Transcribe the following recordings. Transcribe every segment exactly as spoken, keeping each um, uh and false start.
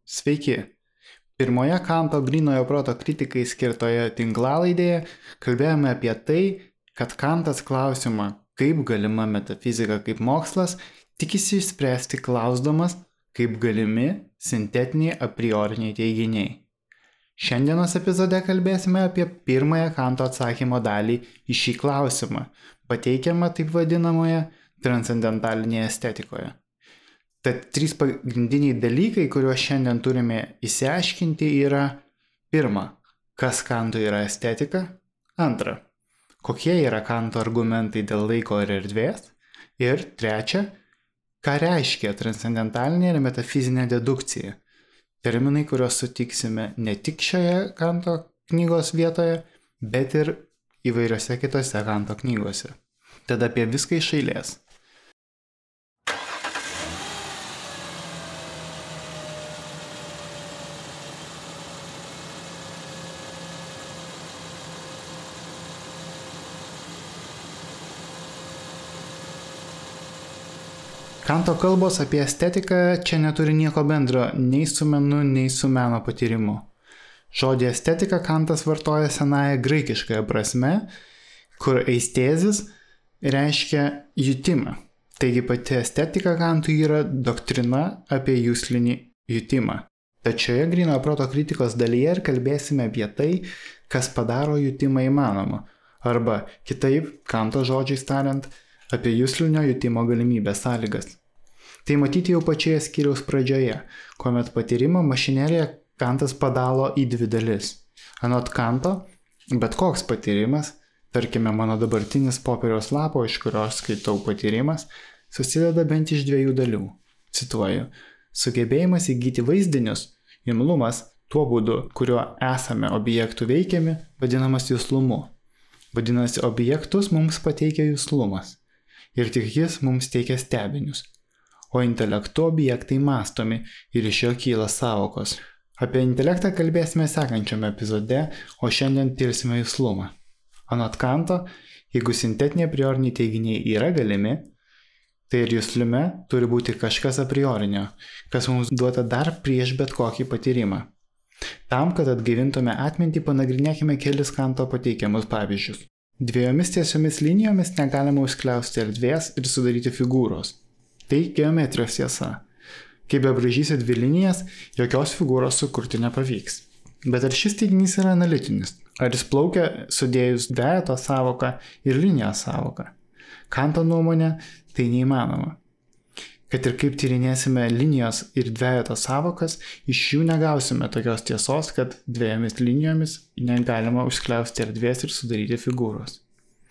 Sveiki. Pirmoje Kanto grynojo proto kritikai skirtoje tinklalaidėje kalbėjome apie tai, kad Kantas klausimą, kaip galima metafizika kaip mokslas, tikisi išspręsti klausdamas, kaip galimi sintetiniai a prioriniai teiginiai. Šiandienos epizode kalbėsime apie pirmąją Kanto atsakymo dalį į šį klausimą, pateikiamą taip vadinamoje transcendentalinėje estetikoje. Tad trys pagrindiniai dalykai, kuriuos šiandien turime išsiaiškinti, yra: pirma, kas Kantui yra estetika; antra, kokie yra Kanto argumentai dėl laiko ir erdvės; ir trečia, ką reiškia transcendentalinė ir metafizinė dedukcija. Terminai, kuriuos sutiksime ne tik šioje Kanto knygos vietoje, bet ir įvairiose kitose Kanto knygose. Tad apie viską iš eilės. Kanto kalbos apie estetiką čia neturi nieko bendro nei su menu, nei su meno patyrimu. Žodį estetika Kantas vartoja senąją graikiškąją prasme, kur eistezis reiškia jutimą. Taigi pati estetika Kantui yra doktrina apie juslinį jutimą. Tačioje grynojo proto kritikos dalyje ir kalbėsime apie tai, kas padaro jutimą įmanomą. Arba kitaip, Kanto žodžiais tariant, apie juslinio jutimo galimybės sąlygas. Tai matyti jau pačioje skyriaus pradžioje, kuomet patyrimo mašinėlėje Kantas padalo į dvi dalis. Anot Kanto, bet koks patyrimas, tarkime mano dabartinis popieriaus lapo, iš kurios skaitau patyrimas, susideda bent iš dviejų dalių. Cituoju: sugebėjimas įgyti vaizdinius, imlumas, tuo būdu, kuriuo esame objektų veikiami, vadinamas juslumu. Vadinasi, objektus mums pateikia juslumas. Ir tik jis mums teikia stebinius. O intelektu objektai mąstomi ir iš jo kyla sąvokos. Apie intelektą kalbėsime sekančiame epizode, o šiandien tirsime juslumą. Anot Kanto, jeigu sintetiniai prioriniai teiginiai yra galimi, tai ir juslume turi būti kažkas a priorinio, kas mums duota dar prieš bet kokį patyrimą. Tam, kad atgaivintume atmintį, panagrinėkime kelis Kanto pateikiamus pavyzdžius. Dviejomis tiesiomis linijomis negalima užskliausti erdvės ir sudaryti figūros. Tai geometrijos tiesa. Kai bebraižysi dvi linijas, jokios figūros sukurti nepavyks. Bet ar šis teiginys yra analitinis? Ar jis plaukia sudėjus dvejeto sąvoką ir linijos sąvoką? Kanto nuomonė, tai neįmanoma. Kad ir kaip tyrinėsime linijos ir dvejeto sąvokas, iš jų negausime tokios tiesos, kad dviejomis linijomis negalima užskliausti erdvės ir sudaryti figūros.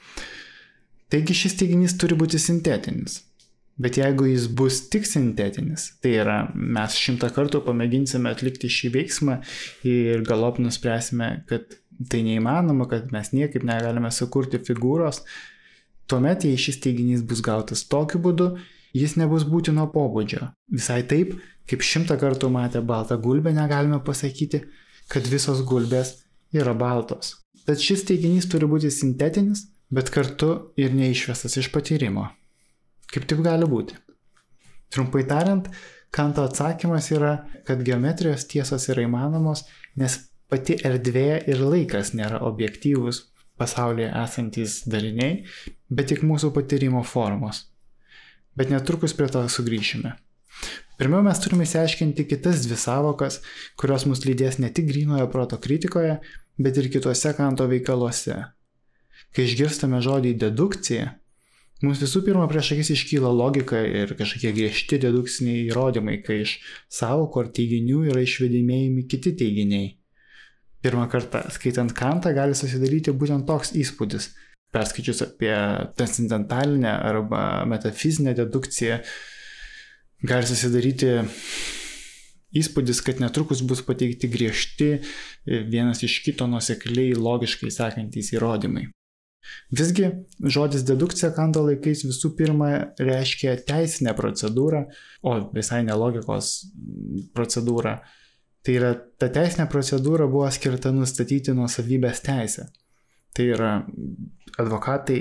Taigi šis teiginys turi būti sintetinis. Bet jeigu jis bus tik sintetinis, tai yra, mes šimtą kartų pamėginsime atlikti šį veiksmą ir galop nuspręsime, kad tai neįmanoma, kad mes niekaip negalime sukurti figūros, tuomet, jei šis teiginys bus gautas tokiu būdu, jis nebus būtino pobūdžio. Visai taip, kaip šimtą kartų matę baltą gulbę, negalime pasakyti, kad visos gulbės yra baltos. Tad šis teiginys turi būti sintetinis, bet kartu ir neišvestas iš patyrimo. Kaip taip gali būti? Trumpai tariant, Kanto atsakymas yra, kad geometrijos tiesos yra įmanomos, nes pati erdvė ir laikas nėra objektyvūs pasaulyje esantys dariniai, bet tik mūsų patyrimo formos. Bet netrukus prie to sugrįšime. Pirmiau mes turime išsiaiškinti kitas dvi sąvokas, kurios mus lydės ne tik grynojo proto kritikoje, bet ir kituose Kanto veikaluose. Kai išgirstame žodį dedukcija, mums visų pirma prieš akis iškyla logika ir kažkokie griežti dedukciniai įrodymai, kai iš sąvokų ar teiginių yra išvedimėjami kiti teiginiai. Pirmą kartą skaitant Kantą gali susidaryti būtent toks įspūdis. Perskaičius apie transcendentalinę arba metafizinę dedukciją, gali susidaryti įspūdis, kad netrukus bus pateikti griežti, vienas iš kito nuosekliai logiškai sekantys įrodymai. Visgi, žodis dedukcija Kanto laikais visų pirma reiškia teisinę procedūrą, o visai ne logikos procedūrą. Tai yra, ta teisinė procedūra buvo skirta nustatyti nuosavybės teisę. Tai yra, advokatai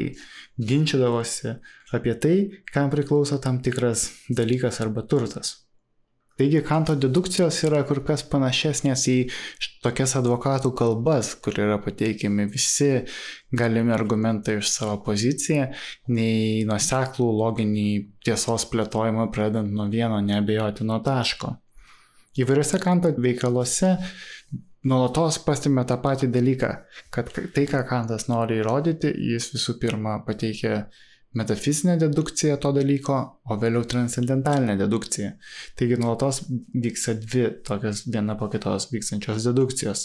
ginčydavosi apie tai, kam priklauso tam tikras dalykas arba turtas. Taigi Kanto dedukcijos yra kur kas panašesnės į tokias advokatų kalbas, kur yra pateikiami visi galimi argumentai iš savo poziciją, nei nuoseklų loginį tiesos plėtojimą pradant nuo vieno neabejotino taško. Įvairiuose Kanto veikaluose nuolatos pastebime tą patį dalyką, kad tai, ką Kantas nori įrodyti, jis visų pirma pateikia metafizinę dedukciją to dalyko, o vėliau transcendentalinę dedukciją. Taigi nuolatos vyksta dvi tokios viena po kitos vykstančios dedukcijos.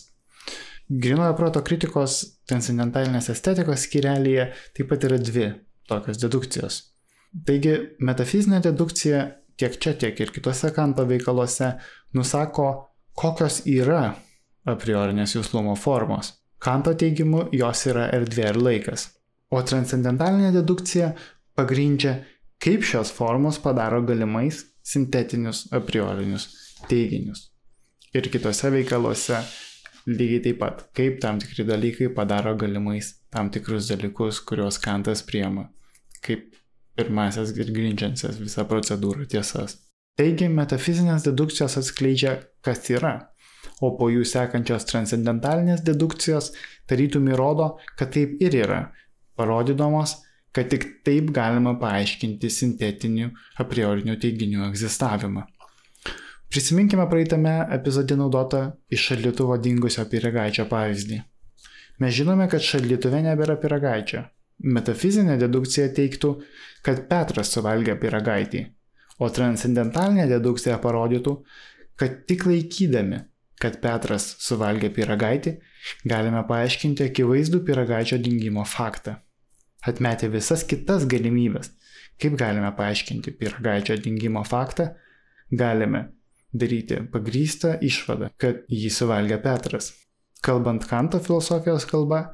Grynojo proto kritikos transcendentalinės estetikos skyrelyje taip pat yra dvi tokios dedukcijos. Taigi metafizinė dedukcija tiek čia, tiek ir kitose Kanto veikaluose nusako, kokios yra a priorinės juslumo formos. Kanto teigimu jos yra erdvė ir laikas. O transcendentalinė dedukcija pagrindžia, kaip šios formos padaro galimais sintetinius a priorinius teiginius. Ir kitose veikaluose lygiai taip pat, kaip tam tikri dalykai padaro galimais tam tikrus dalykus, kuriuos Kantas priima, kaip pirmasias ir grindžiančias visą procedūrą tiesas. Taigi metafizinės dedukcijos atskleidžia, kas yra, o po jų sekančios transcendentalinės dedukcijos tarytum įrodo, kad taip ir yra, parodydamos, kad tik taip galima paaiškinti sintetinių a priorinių teiginių egzistavimą. Prisiminkime praeitame epizode naudotą iš šaldytuvo dingusio pyragaičio pavyzdį. Mes žinome, kad šaldytuve nebėra pyragaičio. Metafizinė dedukcija teigtų, kad Petras suvalgė pyragaitį, o transcendentalinė dedukcija parodytų, kad tik laikydami, kad Petras suvalgė pyragaitį, galime paaiškinti akivaizdų pyragaičio dingimo faktą. Atmetę visas kitas galimybės, kaip galime paaiškinti pyragaičio dingimo faktą, galime daryti pagrįstą išvadą, kad jį suvalgė Petras. Kalbant Kanto filosofijos kalba,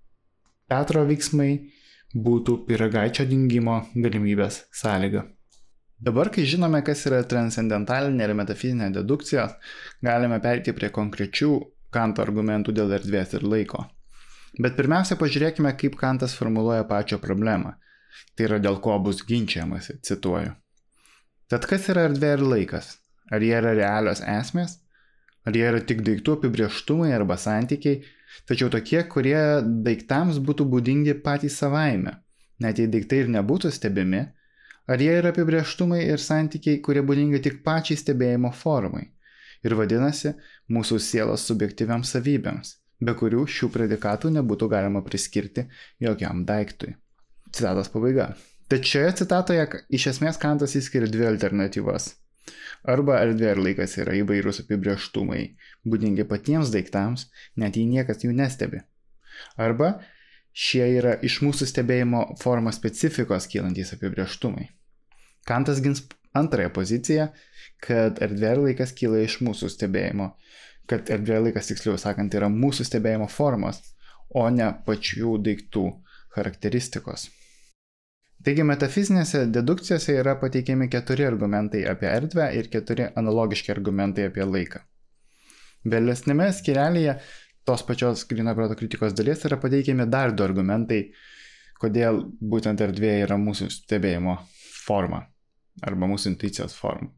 Petro veiksmai būtų pyragaičio dingimo galimybės sąlyga. Dabar, kai žinome, kas yra transcendentalinė ir metafizinė dedukcijos, galime pereiti prie konkrečių Kanto argumentų dėl erdvės ir laiko. Bet pirmiausia, pažiūrėkime, kaip Kantas formuluoja pačią problemą. Tai yra dėl ko bus ginčiamasi, cituoju. Tad kas yra erdvė ir laikas? Ar jie yra realios esmės? Ar jie yra tik daiktų apibrėžtumai arba santykiai, tačiau tokie, kurie daiktams būtų būdingi patys savaime, net jei daiktai ir nebūtų stebimi? Ar jie yra apibrėžtumai ir santykiai, kurie būdingi tik pačiai stebėjimo formai ir vadinasi mūsų sielos subjektyviams savybėms, be kurių šių predikatų nebūtų galima priskirti jokiam daiktui. Citatos pabaiga. Tad šioje citatoje iš esmės Kantas įskiria dvi alternatyvas. Arba erdvė ir laikas yra įvairūs apibrėžtumai, būdingi patiems daiktams, net jei niekas jų nestebi. Arba šie yra iš mūsų stebėjimo formos specifikos kylantys apibrėžtumai. Kantas gins antrąją poziciją, kad erdvė ir laikas kyla iš mūsų stebėjimo, kad erdvė ir laikas, tiksliau sakant, yra mūsų stebėjimo formos, o ne pačių daiktų charakteristikos. Taigi metafizinėse dedukcijose yra pateikiami keturi argumentai apie erdvę ir keturi analogiški argumentai apie laiką. Vėlesnėme skyrelyje tos pačios grynojo proto kritikos dalies yra pateikiami dar du argumentai, kodėl būtent erdvė yra mūsų stebėjimo forma arba mūsų intuicijos forma.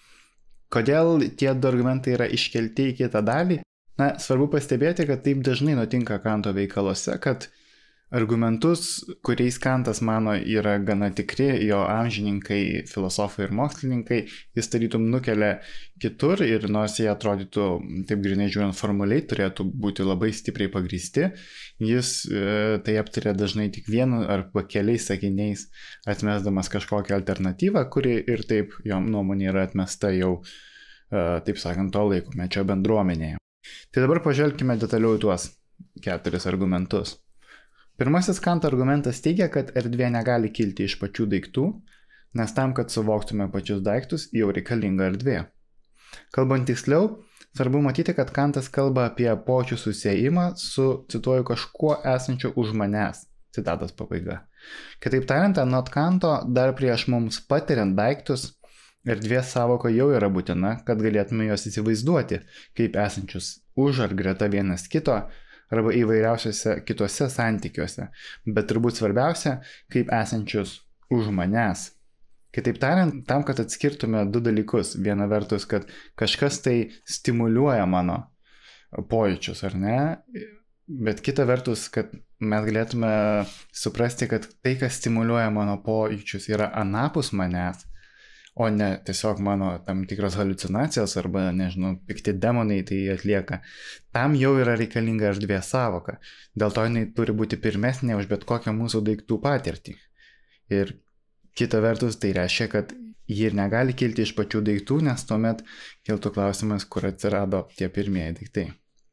Kodėl tie du argumentai yra iškelti į kitą dalį? Na, svarbu pastebėti, kad taip dažnai nutinka Kanto veikaluose, kad argumentus, kuriais Kantas mano yra gana tikri, jo amžininkai, filosofai ir mokslininkai, jis tarytum nukelia kitur ir nors jie atrodytų, taip grinai žiūrint formaliai, turėtų būti labai stipriai pagrįsti, jis e, tai aptarė dažnai tik vienu arba keliais sakiniais, atmesdamas kažkokią alternatyvą, kuri ir taip jo nuomonė yra atmesta jau, e, taip sakant, to laikomečio bendruomenėje. Tai dabar pažvelkime detaliau į tuos keturis argumentus. Pirmasis Kanto argumentas teigia, kad erdvė negali kilti iš pačių daiktų, nes tam, kad suvoktume pačius daiktus, jau reikalinga erdvė. Kalbant tiksliau, svarbu matyti, kad Kantas kalba apie počių susiejimą su, cituoju, kažkuo esančiu už manęs. Citatos pabaiga. Kitaip tariant, anot Kanto, dar prieš mums patiriant daiktus, erdvės savoka jau yra būtina, kad galėtume juos įsivaizduoti, kaip esančius už ar greta vienas kito, arba įvairiausiuose kitose santykiuose, bet turbūt svarbiausia, kaip esančius už manęs. Kitaip tariant, tam, kad atskirtume du dalykus. Viena vertus, kad kažkas tai stimuliuoja mano pojūčius, ar ne? Bet kita vertus, kad mes galėtume suprasti, kad tai, kas stimuliuoja mano pojūčius, yra anapus manęs, o ne tiesiog mano tam tikros haliucinacijos arba, nežinau, pikti demonai tai atlieka. Tam jau yra reikalinga erdvės sąvoka. Dėl to jinai turi būti pirmesnė už bet kokią mūsų daiktų patirtį. Ir kita vertus, tai reiškia, kad ji ir negali kilti iš pačių daiktų, nes tuomet kiltų klausimas, kur atsirado tie pirmieji daiktai.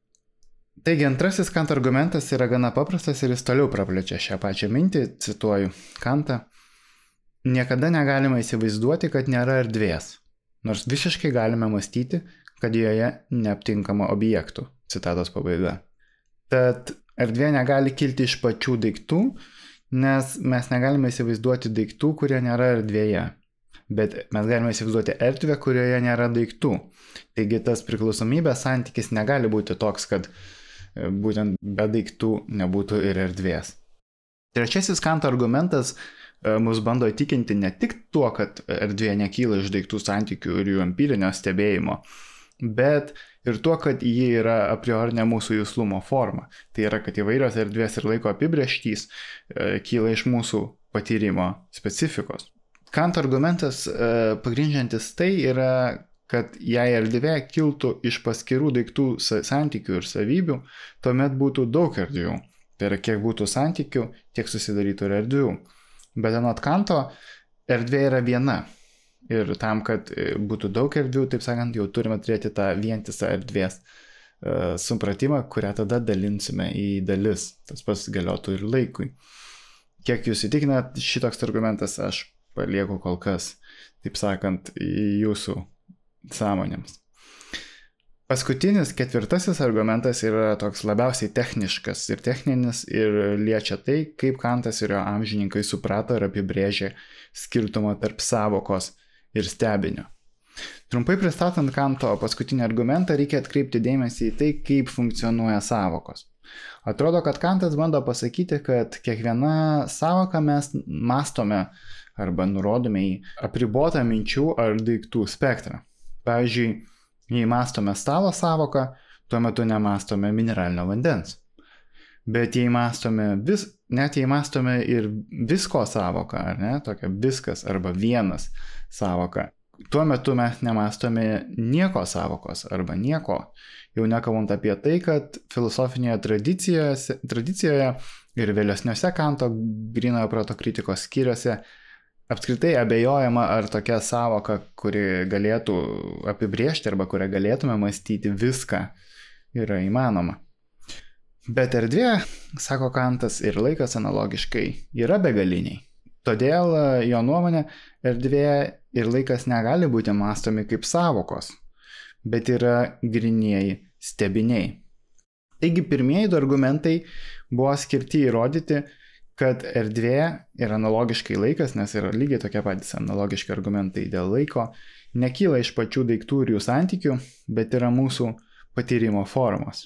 Taigi antrasis Kanto argumentas yra gana paprastas ir jis toliau praplečia šią pačią mintį, cituoju Kantą. Niekada negalima įsivaizduoti, kad nėra erdvės, nors visiškai galime mąstyti, kad joje neaptinkama objektų. Citatos pabaiga. Tad erdvė negali kilti iš pačių daiktų, nes mes negalime įsivaizduoti daiktų, kurie nėra erdvėje. Bet mes galime įsivaizduoti erdvę, kurioje nėra daiktų. Taigi tas priklausomybės santykis negali būti toks, kad būtent be daiktų nebūtų ir erdvės. Trečiasis Kanto argumentas mus bando įtikinti ne tik tuo, kad erdvė nekyla iš daiktų santykių ir jų empirinio stebėjimo, bet ir tuo, kad ji yra a priorinė mūsų juslumo forma. Tai yra, kad įvairios erdvės ir laiko apibrėžtys kyla iš mūsų patyrimo specifikos. Kanto argumentas pagrindžiantis tai yra, kad jei erdvė kiltų iš paskirų daiktų santykių ir savybių, tuomet būtų daug erdvių. Tai yra, kiek būtų santykių, tiek susidarytų ir erdvių. Bet anot Kanto, erdvė yra viena. Ir tam, kad būtų daug erdvių, taip sakant, jau turime turėti tą vientisą erdvės uh, supratimą, kurią tada dalinsime į dalis. Tas pats galiotų ir laikui. Kiek jūs įtikina šitoks argumentas, aš palieku kol kas, taip sakant, jūsų sąmonėms. Paskutinis, ketvirtasis argumentas yra toks labiausiai techniškas ir techninis ir liečia tai, kaip Kantas ir jo amžininkai suprato ir apibrėžė skirtumą tarp sąvokos ir stebinio. Trumpai pristatant Kanto paskutinį argumentą, reikia atkreipti dėmesį į tai, kaip funkcionuoja sąvokos. Atrodo, kad Kantas bando pasakyti, kad kiekviena sąvoka mes mastome arba nurodome į apribotą minčių ar daiktų spektrą. Pavyzdžiui, jei mastome stalo sąvoką, tuo metu nemastome mineralinio vandens. Bet jei mastome vis, net jei mastome ir visko sąvoką, ar ne, tokia viskas arba vienas sąvoka, tuo metu mes nemastome nieko sąvokos arba nieko. Jau nekalbant apie tai, kad filosofinėje tradicijoje, tradicijoje ir vėlesniuose Kanto grynojo proto kritikos skyriuose apskritai abejojama, ar tokia sąvoka, kuri galėtų apibrėžti arba kurią galėtume mąstyti viską, yra įmanoma. Bet erdvė, sako Kantas, ir laikas analogiškai yra begaliniai. Todėl jo nuomonė, erdvė ir laikas negali būti mąstomi kaip sąvokos, bet yra grynieji stebiniai. Taigi pirmieji du argumentai buvo skirti įrodyti, kad erdvė ir analogiškai laikas, nes yra lygiai tokie patys analogiški argumentai dėl laiko, nekyla iš pačių daiktų ir jų santykių, bet yra mūsų patyrimo formos.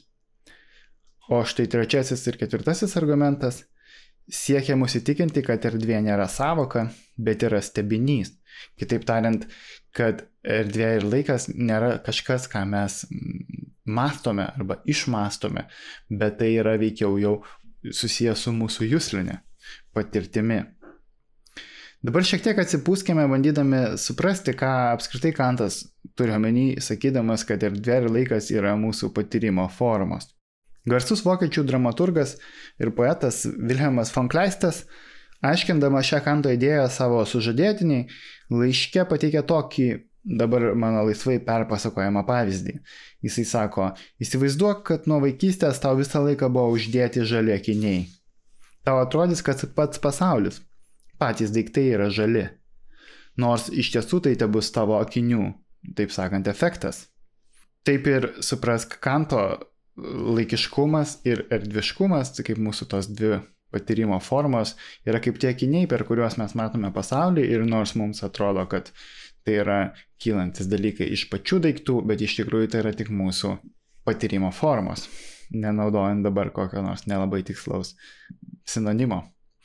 O štai trečiasis ir ketvirtasis argumentas siekia mus įtikinti, kad erdvė nėra sąvoka, bet yra stebinys. Kitaip tariant, kad erdvė ir laikas nėra kažkas, ką mes mastome arba išmastome, bet tai yra veikiau jau susijęs su mūsų juslinė patirtimi. Dabar šiek tiek atsipūskime, bandydami suprasti, ką apskritai Kantas turi omeny, sakydamas, kad erdvė ir laikas yra mūsų patyrimo formos. Garsus vokiečių dramaturgas ir poetas Wilhelmas von Kleistas, aiškindamas šią Kanto idėją savo sužadėtiniai, laiške pateikia tokį dabar mano laisvai perpasakojamą pavyzdį. Jisai sako, įsivaizduok, kad nuo vaikystės tau visą laiką buvo uždėti žali akiniai. Tau atrodys, kad pats pasaulis, patys daiktai yra žali. Nors iš tiesų tai te bus tavo akinių, taip sakant, efektas. Taip ir suprask Kanto laikiškumas ir erdviškumas, kaip mūsų tos dvi patyrimo formos, yra kaip tie akiniai, per kuriuos mes matome pasaulį ir nors mums atrodo, kad tai yra kylantis dalykai iš pačių daiktų, bet iš tikrųjų tai yra tik mūsų patyrimo formos, nenaudojant dabar kokio nors nelabai tikslaus sinonimo.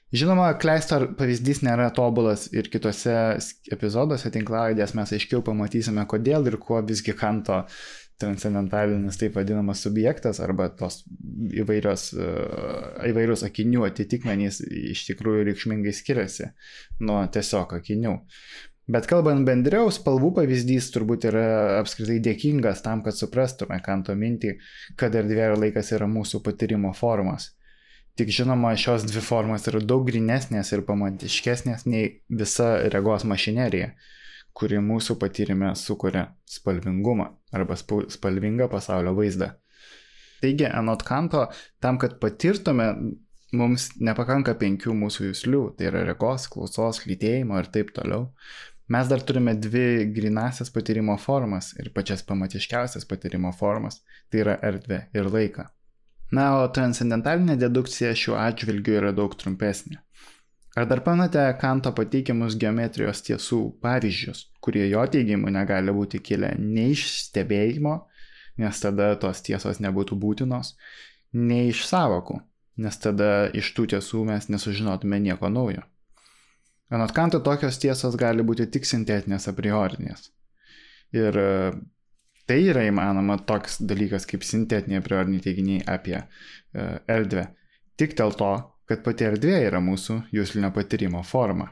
Žinoma, Kleistor pavyzdys nėra tobulas ir kitose epizoduose tinklalaidės mes aiškiau pamatysime, kodėl ir kuo visgi Kanto transcendentalinis taip vadinamas subjektas arba tos įvairios, įvairios akinių atitikmenys iš tikrųjų reikšmingai skiriasi nuo tiesiog akinių. Bet kalbant bendriau, spalvų pavyzdys turbūt yra apskritai dėkingas tam, kad suprastume Kanto mintį, kad erdvė ir laikas yra mūsų patyrimo formos. Tik žinoma, šios dvi formos yra daug grynesnės ir pamatiškesnės nei visa regos mašinerija, kuri mūsų patyrime sukuria spalvingumą arba spalvingą pasaulio vaizdą. Taigi, anot Kanto, tam, kad patirtume, mums nepakanka penkių mūsų juslių, tai yra regos, klausos, lytėjimo ir taip toliau. Mes dar turime dvi grynasias patyrimo formas ir pačias pamatiškiausias patyrimo formas, tai yra erdvė ir laiką. Na, o transcendentalinė dedukcija šiuo atžvilgiu yra daug trumpesnė. Ar dar pamenate Kanto pateikiamus geometrijos tiesų pavyzdžius, kurie jo teigimu negali būti kilę nei iš stebėjimo, nes tada tos tiesos nebūtų būtinos, nei iš sąvokų, nes tada iš tų tiesų mes nesužinotume nieko naujo. Anot Kanto tokios tiesos gali būti tik sintetinės a priorinės. Ir tai yra įmanoma toks dalykas kaip sintetiniai a prioriniai teiginiai apie erdvę, tik dėl to, kad pati erdvė yra mūsų juslinio patyrimo forma.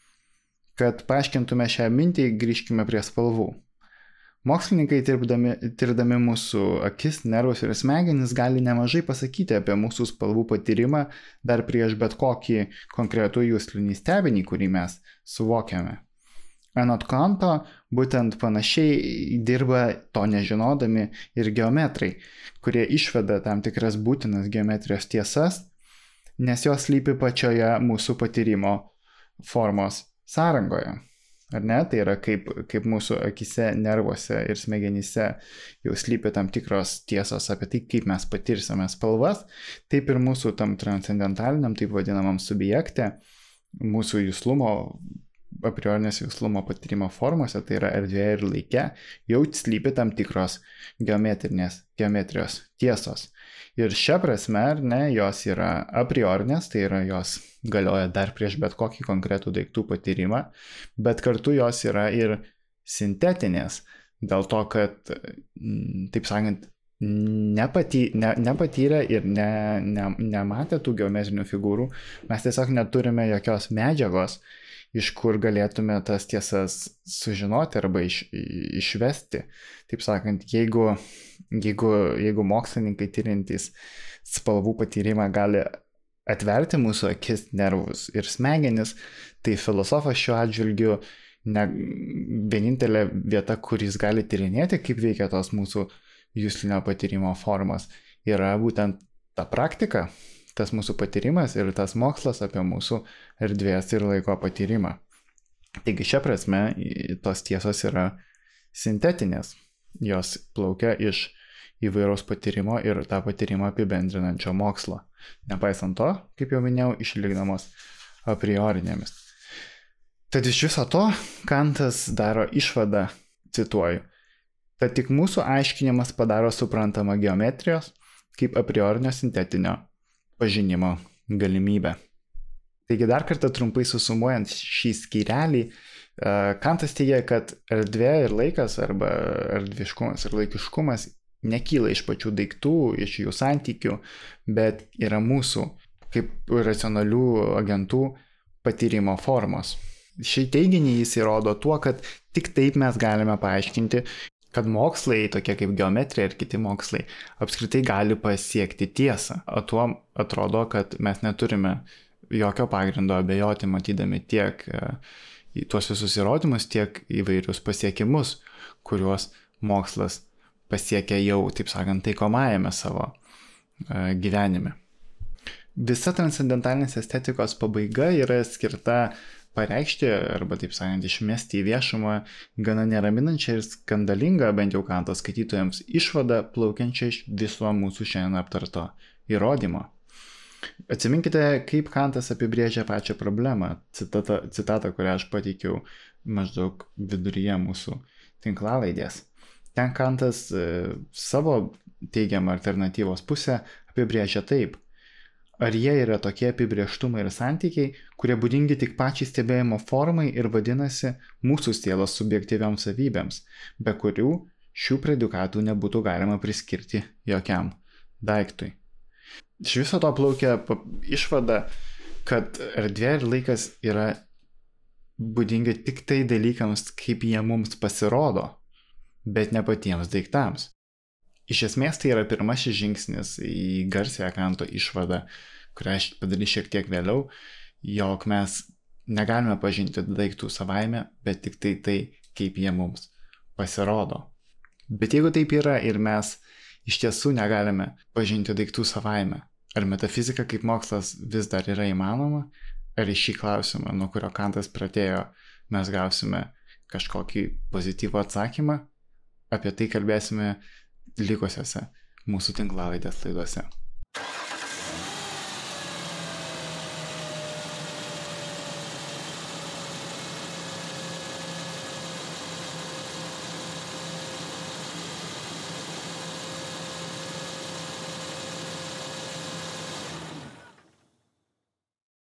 Kad paaiškintume šią mintį, grįžkime prie spalvų. Mokslininkai tirdami, tirdami mūsų akis, nervus ir smegenis gali nemažai pasakyti apie mūsų spalvų patyrimą dar prieš bet kokį konkretų juslinį stebinį, kurį mes suvokiame. Anot Kanto, būtent panašiai dirba to nežinodami ir geometrai, kurie išveda tam tikras būtinas geometrijos tiesas, nes jos slypi pačioje mūsų patyrimo formos sąrangoje. Ar ne? Tai yra kaip, kaip mūsų akise, nervuose ir smegenyse jau slypi tam tikros tiesos apie tai, kaip mes patirsime spalvas, taip ir mūsų tam transcendentaliniam, taip vadinamam subjekte, mūsų juslumo, a priorinės juslumo patyrimo formose, tai yra erdvėje ir laike, jau slypi tam tikros geometrinės, geometrijos tiesos. Ir šia prasme, ar ne, jos yra a priorinės, tai yra jos galioja dar prieš bet kokį konkretų daiktų patyrimą, bet kartu jos yra ir sintetinės, dėl to, kad, taip sakant, nepaty, ne, nepatyrę ir ne, ne, nematę tų geometrinių figūrų, mes tiesiog neturime jokios medžiagos, iš kur galėtume tas tiesas sužinoti arba iš, išvesti. Taip sakant, jeigu, jeigu, jeigu mokslininkai tyrintys spalvų patyrimą gali atverti mūsų akis, nervus ir smegenis, tai filosofas šiuo atžvilgiu ne, vienintelė vieta, kur jis gali tyrinėti, kaip veikia tos mūsų juslinio patyrimo formos, yra būtent ta praktika, tas mūsų patyrimas ir tas mokslas apie mūsų erdvės ir laiko patyrimą. Taigi šia prasme tos tiesos yra sintetinės. Jos plaukia iš įvairaus patyrimo ir tą patyrimą apibendrinančio mokslo. Nepaisant to, kaip jau minėjau, išlikdamos a priorinėmis. Tad iš viso to Kantas daro išvadą, cituoju, kad tik mūsų aiškinimas padaro suprantamą geometrijos kaip a priorinio sintetinio pažinimo galimybę. Taigi dar kartą trumpai susumuojant šį skyrelį, Kantas teigia, kad erdvė ir laikas arba erdviškumas ir laikiškumas nekyla iš pačių daiktų, iš jų santykių, bet yra mūsų kaip racionalių agentų patyrimo formos. Šį teiginį jis įrodo tuo, kad tik taip mes galime paaiškinti, kad mokslai, tokie kaip geometrija ir kiti mokslai, apskritai gali pasiekti tiesą. O tuo atrodo, kad mes neturime jokio pagrindo abejoti, matydami tiek į tuos visus įrodymus, tiek įvairius pasiekimus, kuriuos mokslas pasiekia jau, taip sakant, taikomajame savo gyvenime. Visa transcendentalinės estetikos pabaiga yra skirta pareikšti arba, taip sakant, išmesti į viešumą gana neraminančią ir skandalingą, bent jau Kanto skaitytojams, išvadą plaukiančią iš viso mūsų šiandien aptarto įrodymo. Atsiminkite, kaip Kantas apibrėžia pačią problemą, citata, citatą, kurią aš pateikiau maždaug viduryje mūsų tinklalaidės. Ten Kantas e, savo teigiamą alternatyvos pusę apibrėžia taip. Ar jie yra tokie apibrėžtumai ir santykiai, kurie būdingi tik pačiai stebėjimo formai ir vadinasi mūsų sielos subjektyviams savybėms, be kurių šių predikatų nebūtų galima priskirti jokiam daiktui. Iš viso to plaukia išvada, kad erdvė ir laikas yra būdingi tik tai dalykams, kaip jie mums pasirodo, bet ne patiems daiktams. Iš esmės tai yra pirmasis žingsnis į garsiąją Kanto išvadą, kurią aš padarysiu šiek tiek vėliau, jog mes negalime pažinti daiktų savaime, bet tik tai tai, kaip jie mums pasirodo. Bet jeigu taip yra ir mes iš tiesų negalime pažinti daiktų savaime, ar metafizika kaip mokslas vis dar yra įmanoma, ar į šį klausimą, nuo kurio Kantas pradėjo, mes gausime kažkokį pozityvų atsakymą, apie tai kalbėsime likusiose mūsų tinklalaidės laidose.